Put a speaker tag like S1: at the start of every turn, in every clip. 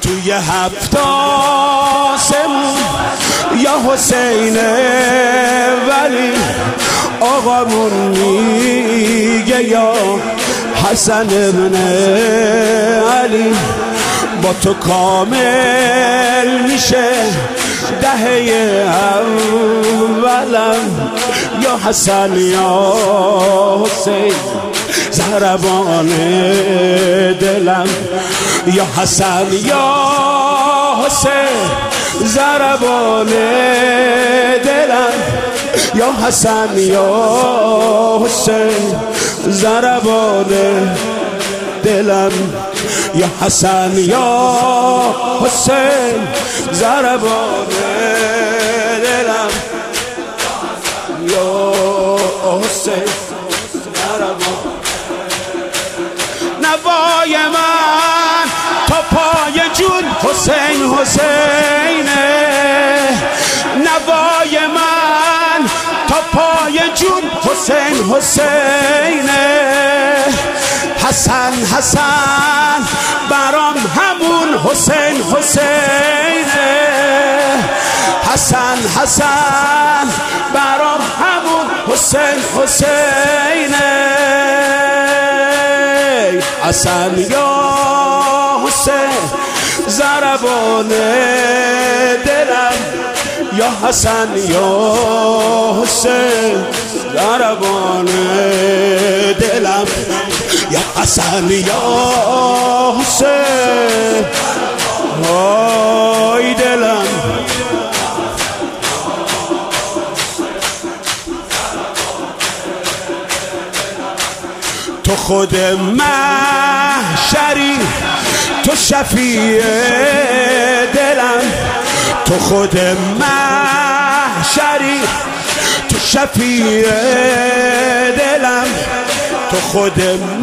S1: توی 7 آسمون یا حسین ولی آقامون میگه یا حسن ابن علی. با تو کامل میشه دهه اولم یا حسن یا حسین ضربان دلم یا حسن یا حسین ضربان دلم یا حسن یا حسین ضربان دلم یا حسن یا حسین ضربان دلم یا حسین ضربان. نوای من تا پای جون حسین حسینه، نوای من تا پای جون حسین حسینه. حسن حسن برام همون حسین حسینه، حسن حسن برام همون حسین حسینه. حسن یا حسین ضربان دلم یا حسن یا حسین ضربان دلم یا حسن یا حسین وای دلم. تو خود محشری تو شفیع دلم، تو خود محشری تو شفیع دلم، تو خود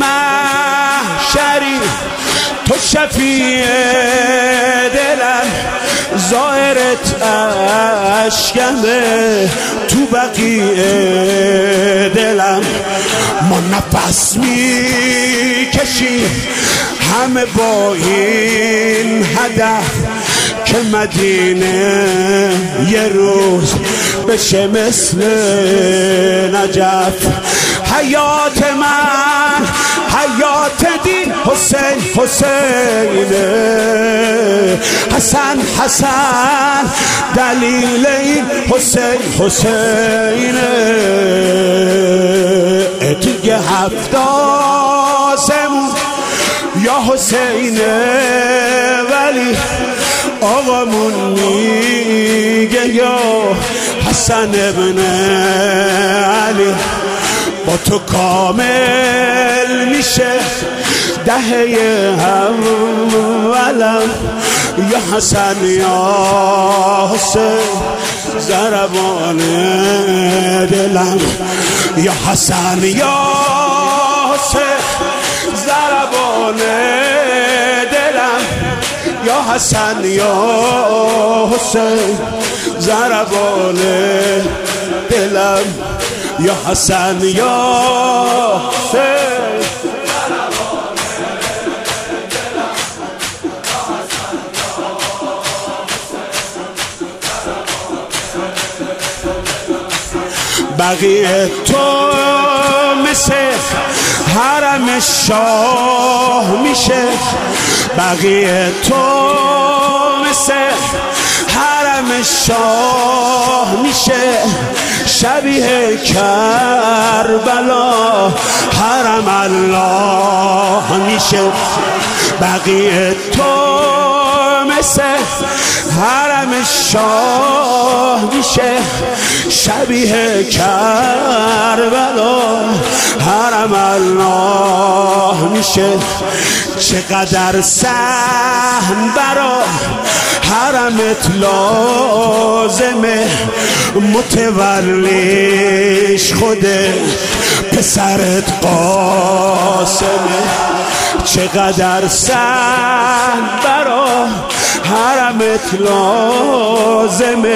S1: محشری تو شفیع دلم. ظاهرت اشکمه تو بقیع دلم. ما نفس میکشیم همه با این هدف که مدینه یه روز بشه مثل نجف. حیات من حیات دین حسین حسینه، حسن حسن دلیل این حسین حسینه. توی 7 آسمون یا حسین ولی آقامون میگه یا حسن ابن علی. با تو کامل میشه دهه اولم یا حسن یا حسین ضربان دلم یا حسن یا حسین ضربان دلم یا حسن یا حسین ضربان دلم یا حسن یا حسین. بقیه تو مثل حرم شاه میشه، بقیه تو مثل حرم شاه میشه. شبیه کربلا حرم الله میشه. بقیه تو مثل حرم شاه میشه، شبیه کربلا حرم الله میشه. چقدر سهم برا حرمت لازمه، متولیش خوده پسرت قاسمه. چقدر سهم برا حرمت لازمه،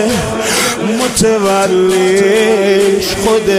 S1: متولیش خوده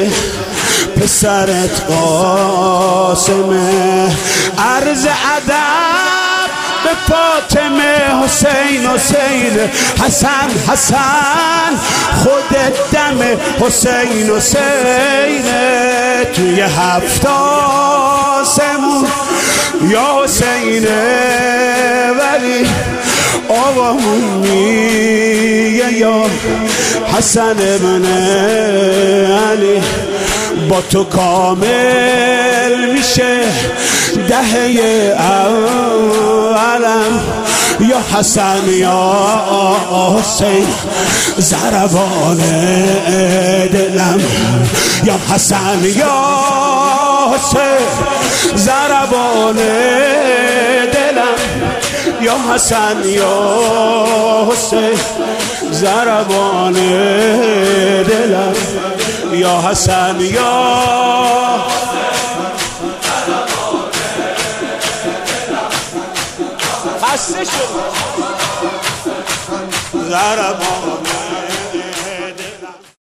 S1: پسرت قاسمه. عرض ادب به فاطمه حسین حسین حسن حسن خودت دم حسین حسینه توی هفت آسمون یا حسینه ولی آوامون میگه یا حسن ابن علی با تو کامل میشه دهه اولم یا حسن یا حسین ضربان دلم یا حسن یا حسین ضربان دلم یا حسن یا حسین ضربان دلم یا حسن یا خسته شد ضربان